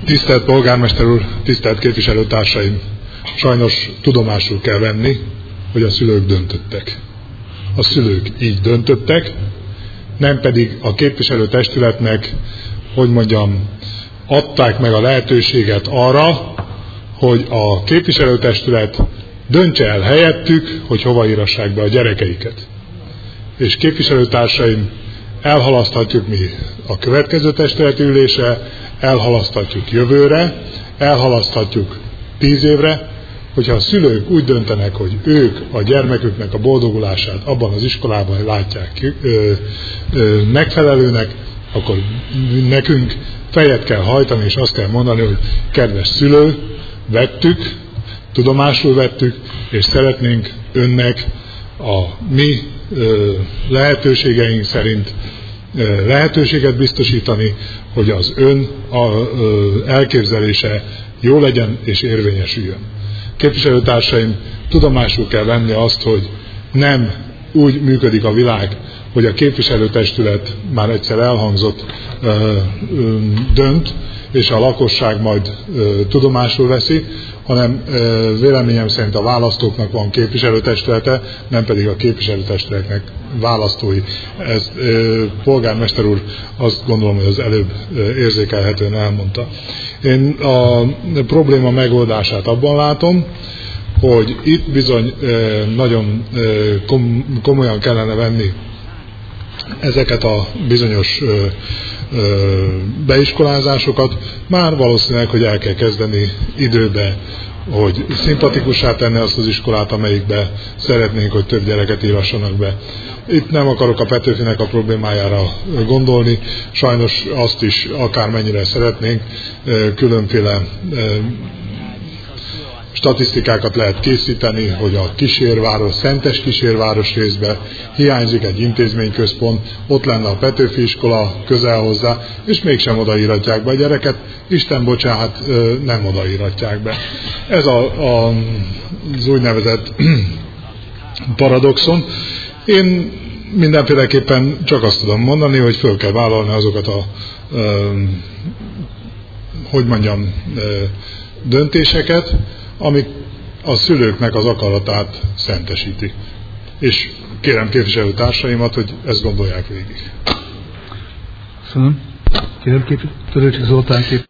Tisztelt polgármester úr, tisztelt képviselőtársaim! Sajnos tudomásul kell venni, hogy a szülők döntöttek. A szülők így döntöttek, nem pedig a képviselőtestületnek, adták meg a lehetőséget arra, hogy a képviselőtestület döntse el helyettük, hogy hova írassák be a gyerekeiket. És képviselőtársaim, elhalaszthatjuk mi a következő testületi ülésre, elhalaszthatjuk jövőre, elhalaszthatjuk 10 évre, hogyha a szülők úgy döntenek, hogy ők a gyermeküknek a boldogulását abban az iskolában látják megfelelőnek, akkor nekünk fejet kell hajtani, és azt kell mondani, hogy kedves szülő, tudomásul vettük, és szeretnénk önnek a mi lehetőségeink szerint lehetőséget biztosítani, hogy az ön elképzelése jó legyen és érvényesüljön. Képviselőtársaim, tudomásul kell venni azt, hogy nem úgy működik a világ, hogy a képviselőtestület már egyszer elhangzott dönt, és a lakosság majd tudomásul veszi, hanem véleményem szerint a választóknak van képviselőtestülete, nem pedig a képviselőtestületnek választói. Ez polgármester úr azt gondolom, hogy az előbb érzékelhetően elmondta. Én a probléma megoldását abban látom, hogy itt bizony nagyon komolyan kellene venni ezeket a bizonyos beiskolázásokat, már valószínűleg, hogy el kell kezdeni időbe, hogy szimpatikussá tenni azt az iskolát, amelyikbe szeretnénk, hogy több gyereket írassanak be. Itt nem akarok a Petőfinek a problémájára gondolni, sajnos azt is akármennyire szeretnénk, különféle statisztikákat lehet készíteni, hogy a kísérváros, Szentes kísérváros részben hiányzik egy intézményközpont, ott lenne a Petőfi iskola közel hozzá, és mégsem odaíratják be a gyereket, Isten bocsánat, nem odaíratják be. Ez az úgynevezett paradoxon. Én mindenféleképpen csak azt tudom mondani, hogy föl kell vállalni azokat a döntéseket, amik a szülőknek az akaratát szentesíti. És kérem képviselőtársaimat, hogy ezt gondolják végig. Köszönöm. Kérem Törőcsik Zoltán